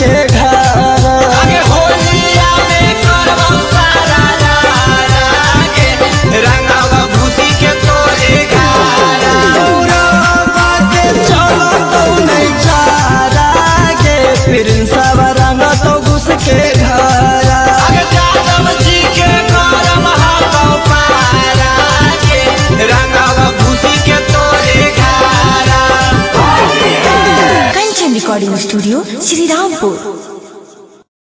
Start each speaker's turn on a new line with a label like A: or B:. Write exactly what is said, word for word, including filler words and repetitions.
A: के घर
B: आगे होलिया में करबो सारा लागे रंगावा भूसी के तोरे घारा
A: पूरा बाटे चलो तो नहीं चारा गे फिर सब रंग तो घुस के घर
B: आगे जादव जी के करम हाथो पारा के रंगावा भूसी के तोरे घारा
C: कंचन रिकॉर्डिंग स्टूडियो श्री रामपुर।